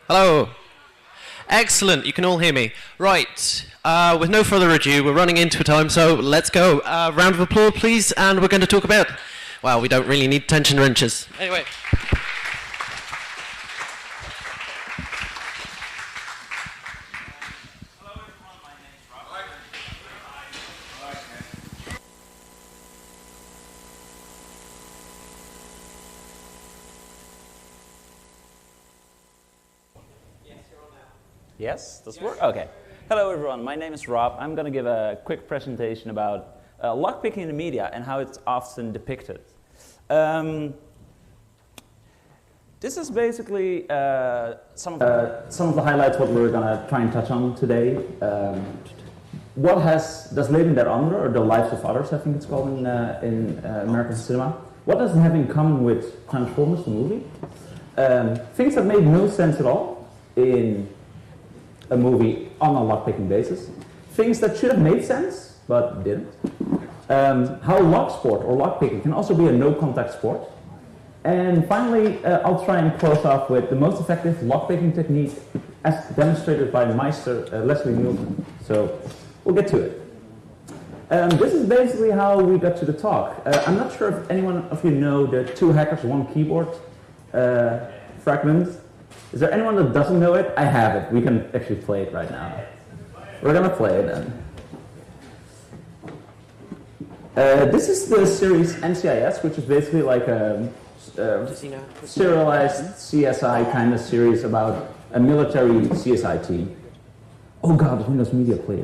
Hello. Excellent, you can all hear me. Right, with no further ado, we're running into time, so let's go. Round of applause, please, and we're going to talk about... Well, we don't really need tension wrenches. Anyway. Yes, does it work? Okay. Hello everyone, my name is Rob. I'm going to give a quick presentation about lockpicking in the media and how it's often depicted. This is basically some of the highlights what we're going to try and touch on today. What does Leven der Anderen, or The Lives of Others, I think it's called in American cinema, what does it have in common with Transformers, the movie? Things that made no sense at all in a movie on a lockpicking basis. Things that should have made sense, but didn't. How lock sport or lockpicking can also be a no-contact sport. And finally, I'll try and close off with the most effective lockpicking technique as demonstrated by Meister Leslie Nielsen. So we'll get to it. This is basically how we got to the talk. I'm not sure if anyone of you know the Two Hackers, One Keyboard fragment. Is there anyone that doesn't know it? I have it. We can actually play it right now. We're going to play it then. This is the series NCIS, which is basically like a serialized CSI kind of series about a military CSI team. Oh god, the Windows Media Player.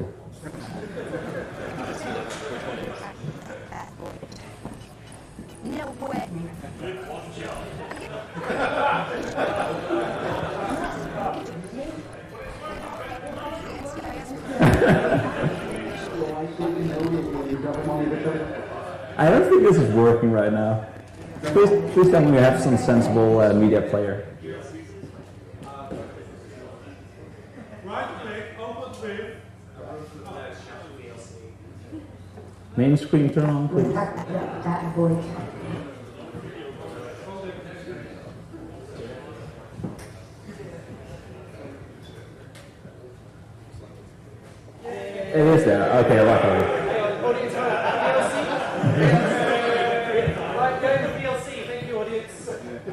I don't think this is working right now. Please tell me we have some sensible media player. Main screen turn on, please. It is there. Okay, luckily. Right, go to VLC. Thank you, audience.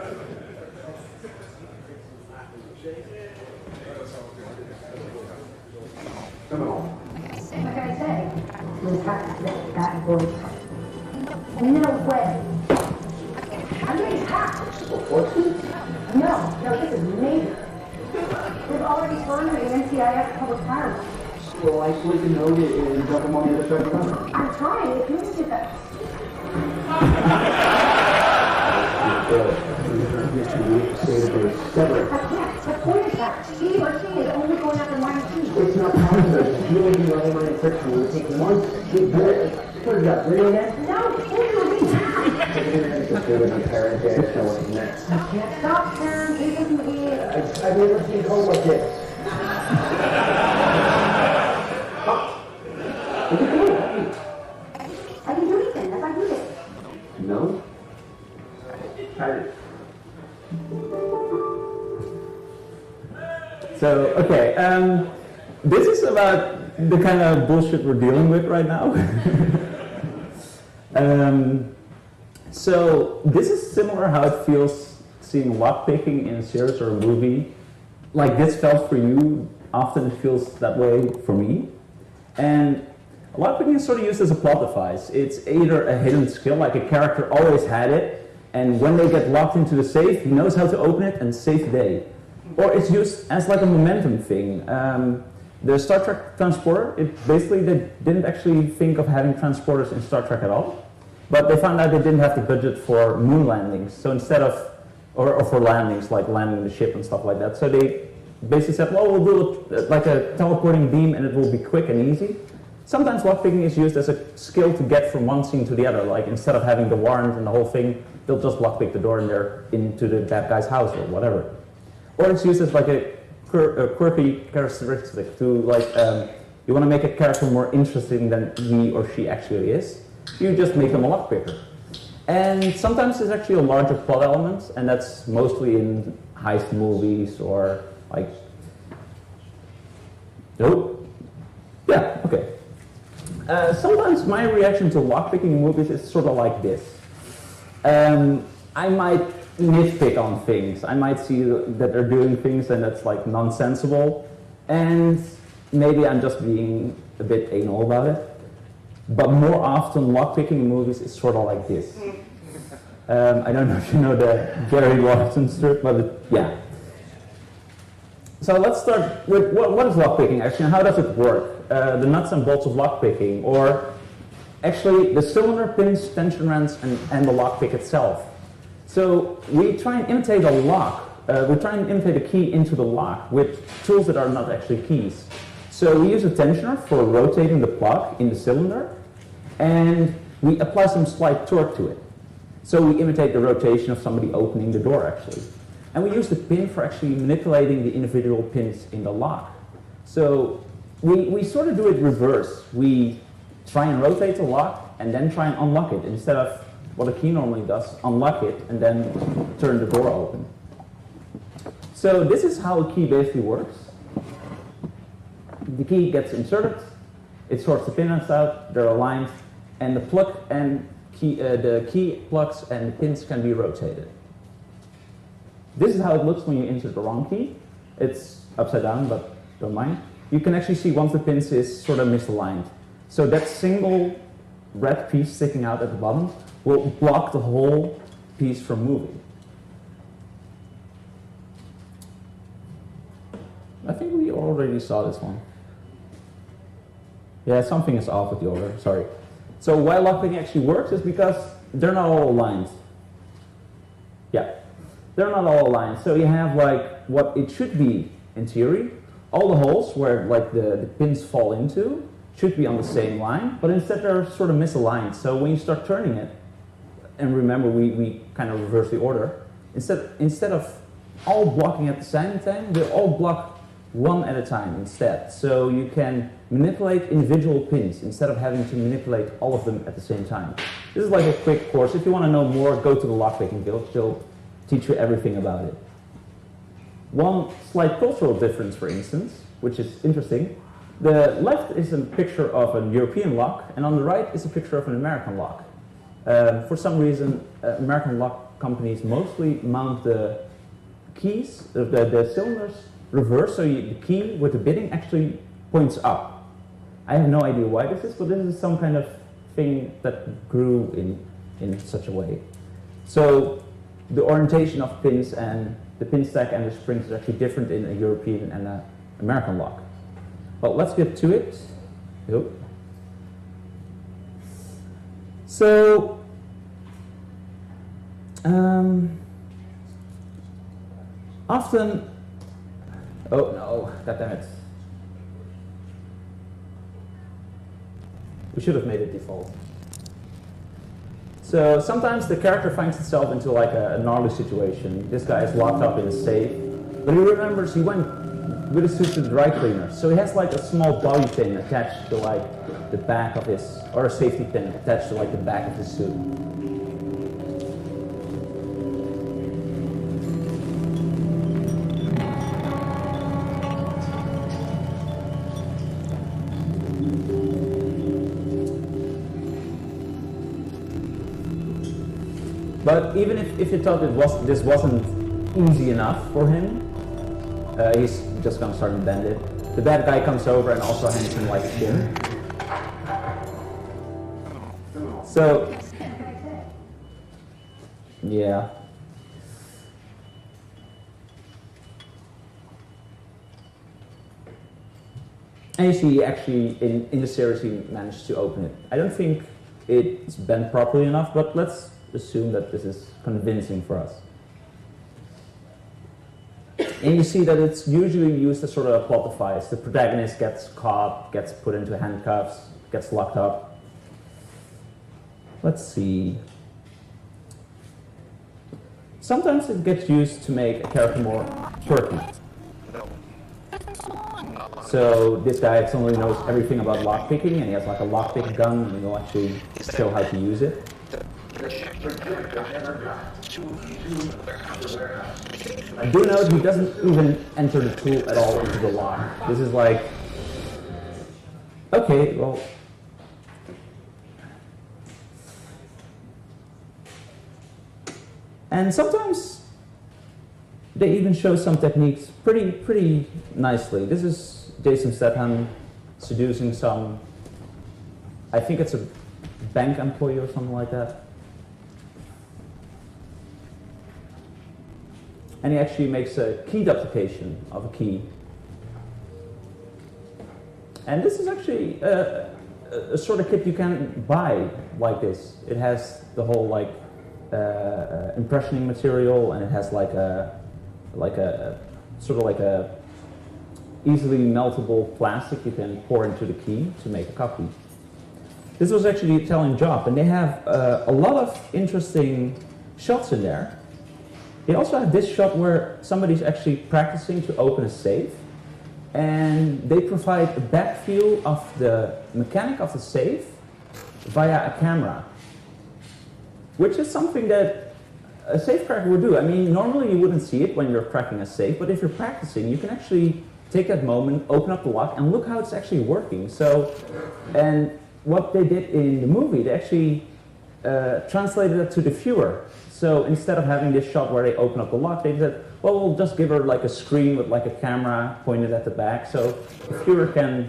Like I say, we hacked that voice. No way. I'm getting hacked. No, this is major. We've already surrendered the NCIS public firewall. Well, isolate the node and dump them on the other side of the country. I'm trying. It means to that. I can't. The point is that he or she is only going after my team. It's not possible. You will be running my encryption. It will take months to get good. Put it up. Really, man? No, it's going to be hacked. Just go to my parents and show what's next. I can't stop, Karen. Please listen to me. I've never seen code like this. I can do anything if I do this. No? So, okay, this is about the kind of bullshit we're dealing with right now. So, this is similar how it feels seeing lockpicking in a series or a movie. Like this felt for you, often it feels that way for me. And lockpicking is sort of used as a plot device. It's either a hidden skill, like a character always had it, and when they get locked into the safe, he knows how to open it and save the day. Or it's used as like a momentum thing. The Star Trek transporter, they didn't actually think of having transporters in Star Trek at all, but they found out they didn't have the budget for moon landings. So instead of, or for landings, like landing the ship and stuff like that. So they basically said, well, we'll do it like a teleporting beam and it will be quick and easy. Sometimes lockpicking is used as a skill to get from one scene to the other. Like instead of having the warrant and the whole thing, they'll just lockpick the door and they're into the bad guy's house or whatever. Or it's used as like a quirky characteristic to like, you want to make a character more interesting than he or she actually is. You just make them a lockpicker. And sometimes there's actually a larger plot element, and that's mostly in heist movies or Like, nope. Yeah, okay. Sometimes my reaction to lockpicking in movies is sort of like this. I might nitpick on things. I might see that they're doing things and that's like nonsensical, and maybe I'm just being a bit anal about it. But more often, lockpicking in movies is sort of like this. I don't know if you know the Gary Larson strip, but yeah. So let's start with what is lockpicking actually, and how does it work? The nuts and bolts of lockpicking, or actually the cylinder pins, tension wrench, and the lockpick itself. So we try and imitate a lock. We try and imitate a key into the lock with tools that are not actually keys. So we use a tensioner for rotating the plug in the cylinder, and we apply some slight torque to it. So we imitate the rotation of somebody opening the door actually. And we use the pin for actually manipulating the individual pins in the lock. So we sort of do it reverse. We try and rotate the lock and then try and unlock it instead of what a key normally does, unlock it and then turn the door open. So this is how a key basically works. The key gets inserted, it sorts the pins out, they're aligned, and the plug and the key plugs and the pins can be rotated. This is how it looks when you insert the wrong key. It's upside down, but don't mind. You can actually see once the pins is sort of misaligned. So that single red piece sticking out at the bottom will block the whole piece from moving. I think we already saw this one. Yeah, something is off with the order, sorry. So why lockpicking actually works is because they're not all aligned. Yeah, they're not all aligned. So you have like what it should be in theory. All the holes where like the pins fall into should be on the same line, but instead they're sort of misaligned. So when you start turning it, and remember we kind of reverse the order, instead of all blocking at the same time, they all block one at a time instead. So you can manipulate individual pins instead of having to manipulate all of them at the same time. This is like a quick course. If you want to know more, go to the Lockpicking Guild. They'll teach you everything about it. One slight cultural difference, for instance, which is interesting. The left is a picture of a European lock, and on the right is a picture of an American lock. For some reason, American lock companies mostly mount the keys, the cylinders, reverse, so the key with the bitting actually points up. I have no idea why this is, but this is some kind of thing that grew in such a way. So the orientation of pins and the pin stack and the springs is actually different in a European and an American lock. But let's get to it. Yep. So, often, oh no, goddammit. We should have made it default. So sometimes the character finds itself into like a gnarly situation. This guy is locked up in a safe, but he remembers he went with his suit to the dry cleaner. So he has like a small bobby pin attached to like the back of his, or a safety pin attached to like the back of his suit. But even if you thought this wasn't easy enough for him, he's just gonna start and bend it. The bad guy comes over and also hands him like a pin. So, yeah. And you see, actually, in the series, he managed to open it. I don't think it's bent properly enough, but let's assume that this is convincing for us. And you see that it's usually used as sort of a plot device. The protagonist gets caught, gets put into handcuffs, gets locked up. Let's see. Sometimes it gets used to make a character more quirky. So this guy suddenly knows everything about lockpicking, and he has like a lockpick gun, and he'll actually show how to use it. Do note he doesn't even enter the tool at all into the lock. This is like, okay, well. And sometimes they even show some techniques pretty nicely. This is Jason Statham seducing some, I think it's a bank employee or something like that. And he actually makes a key duplication of a key. And this is actually a sort of kit you can buy like this. It has the whole like impressioning material, and it has like a sort of like a easily meltable plastic you can pour into the key to make a copy. This was actually an Italian job, and they have a lot of interesting shots in there. They also have this shot where somebody's actually practicing to open a safe, and they provide a back view of the mechanic of the safe via a camera, which is something that a safe cracker would do. I mean, normally you wouldn't see it when you're cracking a safe, but if you're practicing, you can actually take that moment, open up the lock, and look how it's actually working. So, and what they did in the movie, they actually translated it to the viewer. So instead of having this shot where they open up the lock, they said, well, we'll just give her like a screen with like a camera pointed at the back, so the viewer can...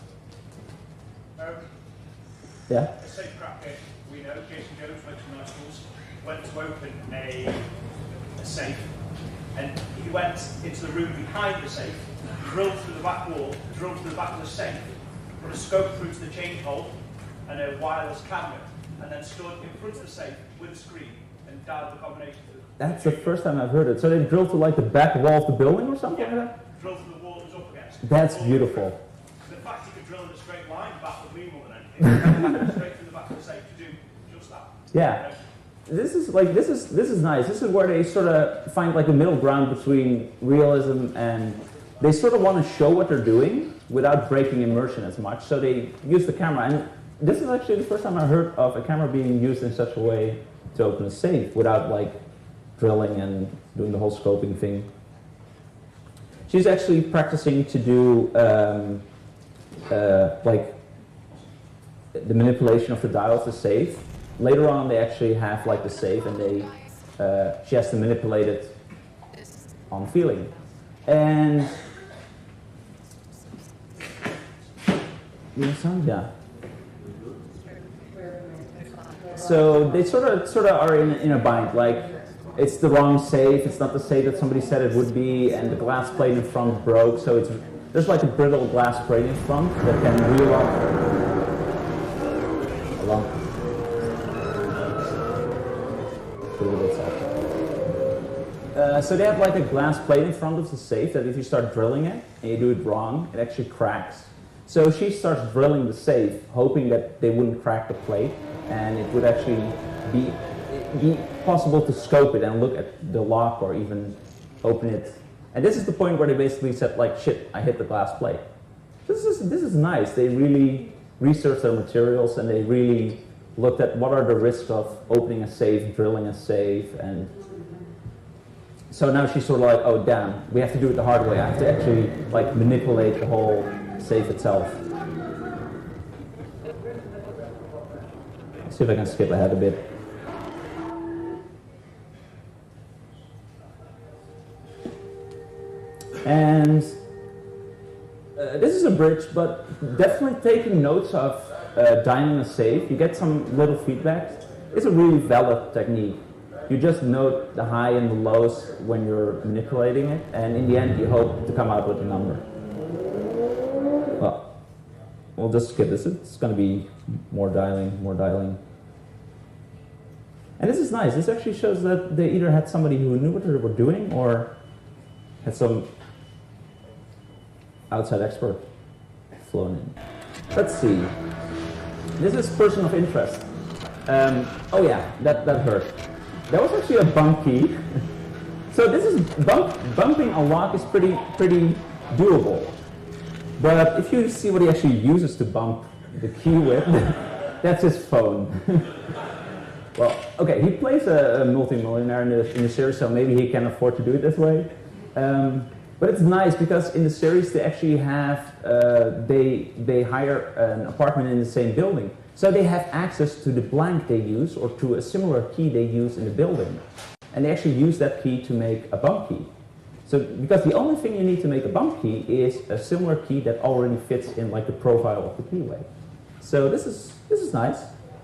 Yeah? A safe cracker, we know Jason Jones went to night schools, went to open a safe, and he went into the room behind the safe, drilled through the back wall, drilled through the back of the safe, put a scope through to the change hole and a wireless camera, and then stood in front of the safe with a screen and dialed the combination. That's the first time I've heard it. So they drilled to like the back wall of the building or something like that? Drilled through the wall it was up against. That's beautiful. The fact he could drill in a straight line baffled me more than anything. Straight through the back of the safe to do just that. Yeah. This is nice. This is where they sort of find like a middle ground between realism and they sort of want to show what they're doing without breaking immersion as much. So they use the camera, and this is actually the first time I heard of a camera being used in such a way to open a safe without like drilling and doing the whole scoping thing. She's actually practicing to do like the manipulation of the dial of the safe. Later on, they actually have like the safe, and they she has to manipulate it on feeling. And yeah. So they sort of are in a bind. Like it's the wrong safe. It's not the safe that somebody said it would be, and the glass plate in front broke. So there's like a brittle glass plate in front that can reel up along. So they have like a glass plate in front of the safe that if you start drilling it and you do it wrong, it actually cracks. So she starts drilling the safe, hoping that they wouldn't crack the plate, and it would actually be possible to scope it and look at the lock or even open it. And this is the point where they basically said like, shit, I hit the glass plate. This is nice. They really researched their materials, and they really looked at what are the risks of opening a safe, drilling a safe, and so now she's sort of like, oh damn, we have to do it the hard way. I have to actually like manipulate the whole safe itself. Let's see if I can skip ahead a bit. And this is a bridge, but definitely taking notes of dialing a safe. You get some little feedback. It's a really valid technique. You just note the high and the lows when you're manipulating it, and in the end you hope to come out with a number. Well, we'll just skip this. It's going to be more dialing. And this is nice. This actually shows that they either had somebody who knew what they were doing or had some outside expert flown in. Let's see. This is person of interest. Oh yeah, that hurt. That was actually a bump key. So this is bumping a lock is pretty doable. But if you see what he actually uses to bump the key with, that's his phone. Well, okay, he plays a multimillionaire in the series, so maybe he can afford to do it this way. But it's nice because in the series they actually have, they hire an apartment in the same building. So they have access to the blank they use or to a similar key they use in the building. And they actually use that key to make a bump key. So, because the only thing you need to make a bump key is a similar key that already fits in like the profile of the keyway. So this is nice.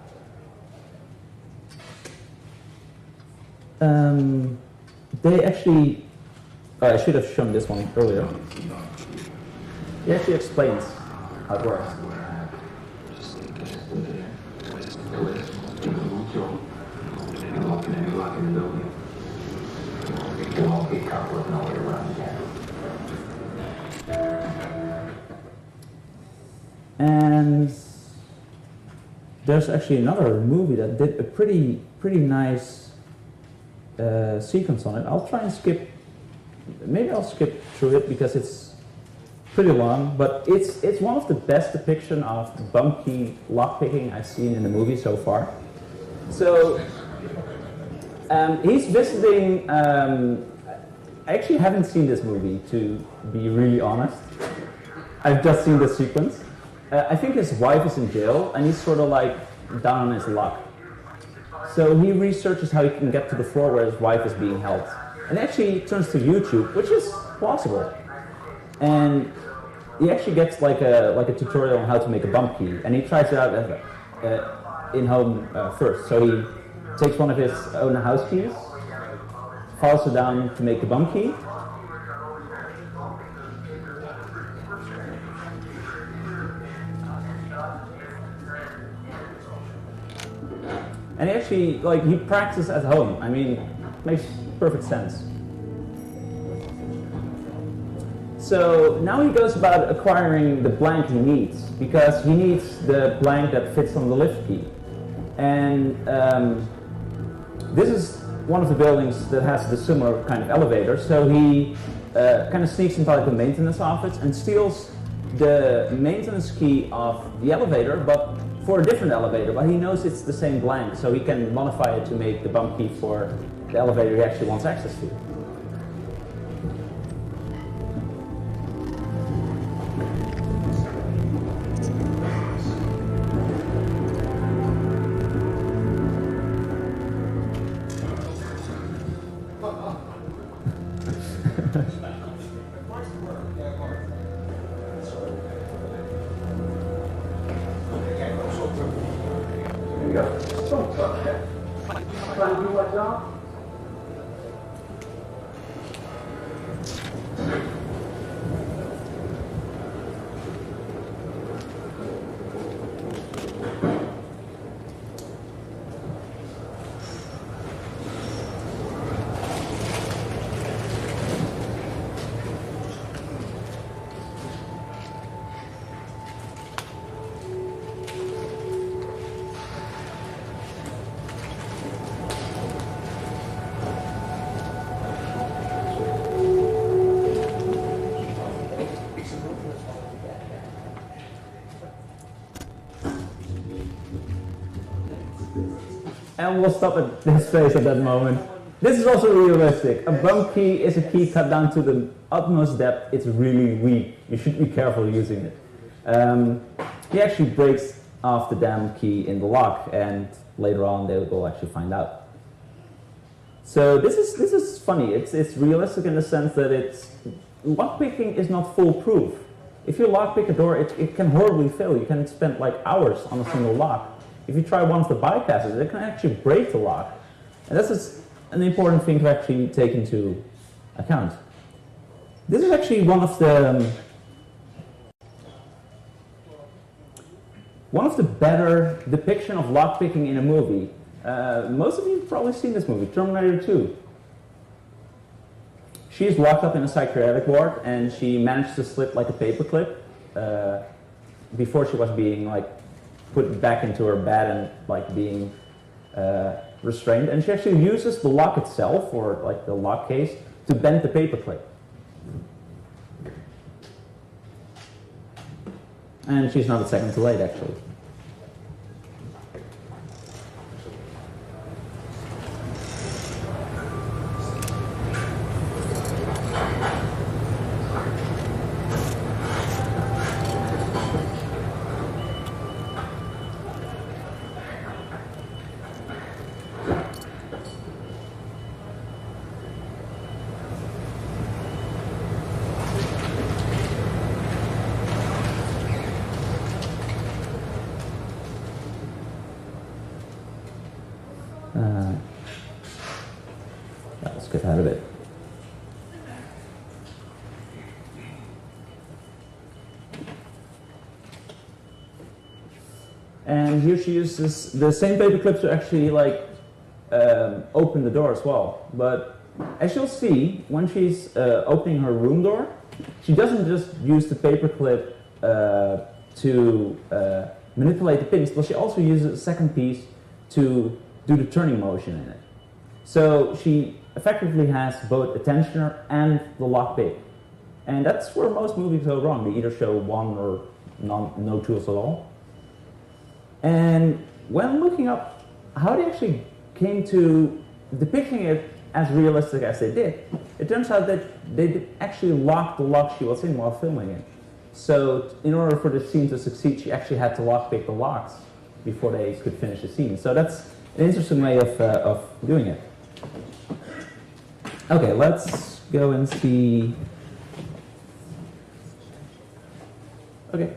They actually, I should have shown this one earlier. He actually explains how it works. And there's actually another movie that did a pretty nice sequence on it. I'll try and skip. Maybe I'll skip through it because it's pretty long, but it's one of the best depiction of bump key lockpicking I've seen in a movie so far. So he's visiting. I actually haven't seen this movie, to be really honest. I've just seen the sequence. I think his wife is in jail, and he's sort of like down on his luck. So he researches how he can get to the floor where his wife is being held. And actually turns to YouTube, which is plausible. And he actually gets like a tutorial on how to make a bump key, and he tries it out in home first. So he takes one of his own house keys, follows it down to make the bump key. And he actually, he practices at home. I mean, it makes perfect sense. So now he goes about acquiring the blank he needs, because he needs the blank that fits on the lift key. And this is one of the buildings that has the similar kind of elevator. So he kind of sneaks into the maintenance office and steals the maintenance key of the elevator, but for a different elevator, but he knows it's the same blank, so he can modify it to make the bump key for the elevator he actually wants access to. And we'll stop at this phase at that moment. This is also realistic. A bump key is a key cut down to the utmost depth. It's really weak. You should be careful using it. He actually breaks off the damn key in the lock, and later on they will actually find out. So this is funny. It's realistic in the sense that lockpicking is not foolproof. If you lockpick a door, it can horribly fail. You can spend like hours on a single lock. If you try one of the bypasses, it can actually break the lock. And this is an important thing to actually take into account. This is actually one of the better depiction of lockpicking in a movie. Most of you have probably seen this movie, Terminator 2. She's locked up in a psychiatric ward, and she managed to slip like a paperclip before she was being put back into her bed and being restrained. And she actually uses the lock itself, or the lock case, to bend the paperclip. And she's not a second too late, actually. Let's get out of it. And here she uses the same paper clip to actually like open the door as well. But as you'll see, when she's opening her room door, she doesn't just use the paper clip to manipulate the pins, but she also uses a second piece to do the turning motion in it. So she effectively has both a tensioner and the lockpick. And that's where most movies go wrong. They either show one or no tools at all. And when looking up how they actually came to depicting it as realistic as they did, it turns out that they did actually lock the lock she was in while filming it. So in order for the scene to succeed, she actually had to lockpick the locks before they could finish the scene. So that's an interesting way of doing it. Okay, let's go and see. Okay.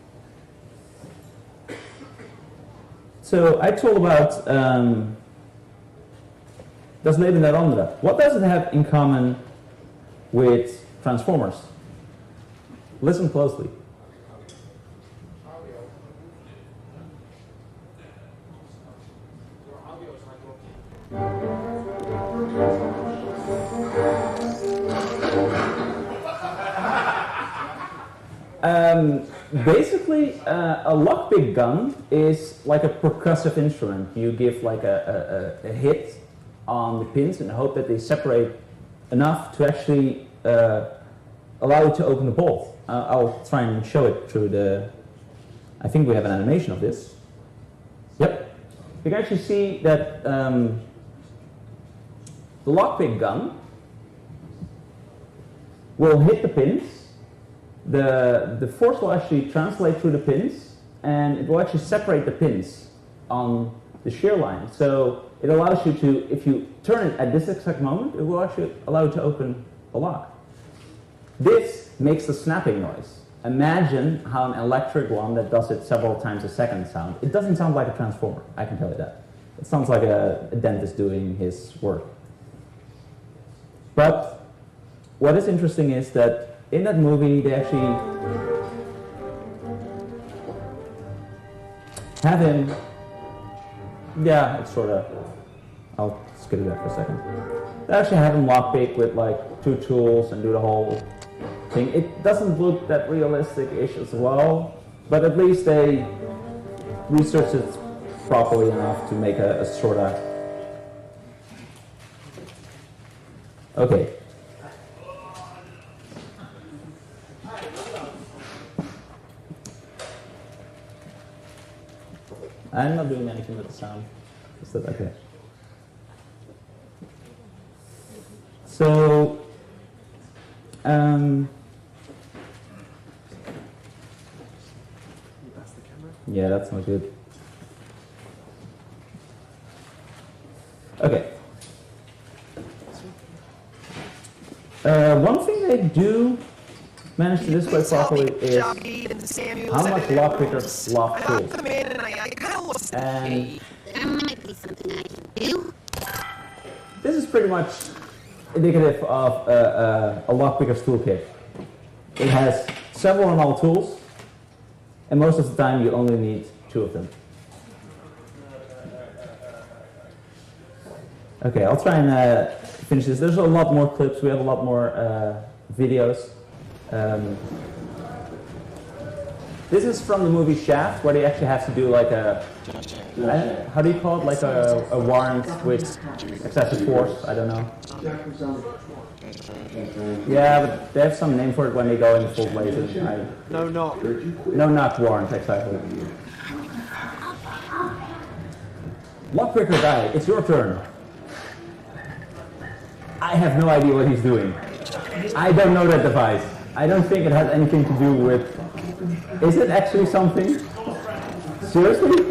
So I told about Das Leben der Andere. What does it have in common with Transformers? Listen closely. Basically, a lockpick gun is like a percussive instrument. You give like a hit on the pins and hope that they separate enough to actually allow you to open the bolt. I'll try and show it through the... I think we have an animation of this. Yep. You can actually see that the lockpick gun will hit the pins. The force will actually translate through the pins, and it will actually separate the pins on the shear line. So it allows you to, if you turn it at this exact moment, it will actually allow you to open the lock. This makes the snapping noise. Imagine how an electric one that does it several times a second sound. It doesn't sound like a transformer, I can tell you that. It sounds like a dentist doing his work. But what is interesting is that in that movie, they actually have him, yeah, it's sort of, I'll skip it for a second. They actually have him lockpick with like 2 tools and do the whole thing. It doesn't look that realistic-ish as well, but at least they researched it properly enough to make a sort of, okay. I'm not doing anything with the sound. Is that okay? So, yeah, that's not good. Okay. One thing they do manage to display properly is how much lockpickers lock tools. And There might be something I can do. this is pretty much indicative of a lockpicker's toolkit. It has several and all tools, and most of the time you only need 2 of them. Okay, I'll try and finish this. There's a lot more clips. We have a lot more videos. This is from the movie Shaft, where they actually have to do like a, how do you call it, like a warrant with excessive force, I don't know. Yeah, but they have some name for it when they go in full blazing. No knock warrant, exactly. Lockpicker guy, it's your turn. I have no idea what he's doing. I don't know that device. I don't think it has anything to do with... Is it actually something? Seriously?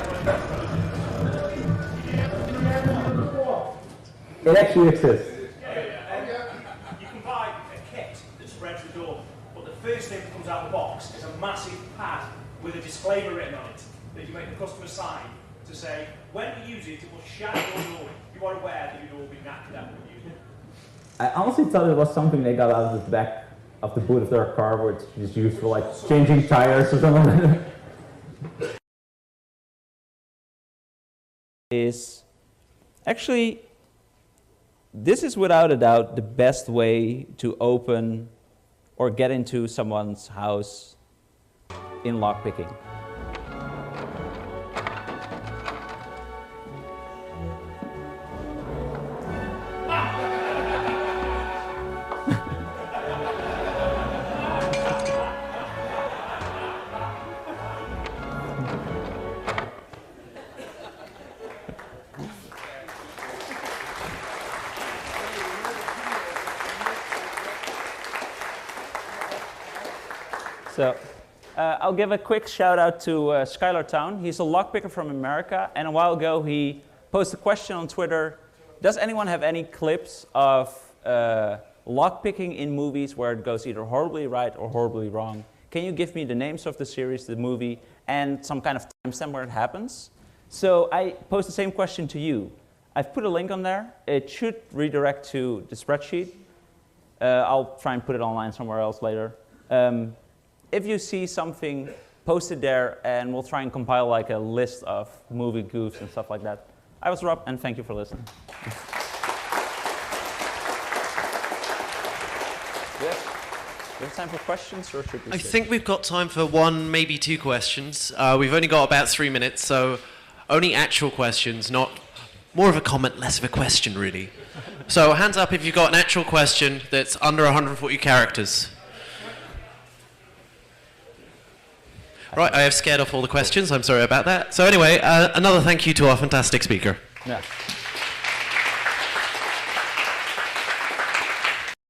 It actually exists. You can buy a kit that spreads the door, but the first thing that comes out of the box is a massive pad with a disclaimer written on it that you make the customer sign to say, when we use it, it will shatter your door. You are aware that you'd all be knackered out when using it. I honestly thought it was something they got out of the back of the boot of their car, where it's just used for like changing tires or something like that. Is actually, this is without a doubt the best way to open or get into someone's house in lockpicking. So, I'll give a quick shout out to Skylar Town. He's a lockpicker from America, and a while ago he posted a question on Twitter. Does anyone have any clips of lockpicking in movies where it goes either horribly right or horribly wrong? Can you give me the names of the series, the movie, and some kind of timestamp where it happens? So I posed the same question to you. I've put a link on there. It should redirect to the spreadsheet. I'll try and put it online somewhere else later. If you see something, post it there, and we'll try and compile like a list of movie goofs and stuff like that. I was Rob, and thank you for listening. Do we have time for questions, or should we I skip? think we've got time for one, maybe two questions. We've only got about 3 minutes, so only actual questions, not more of a comment, less of a question, really. So hands up if you've got an actual question that's under 140 characters. Right, I have scared off all the questions. I'm sorry about that. So anyway, another thank you to our fantastic speaker. Yeah.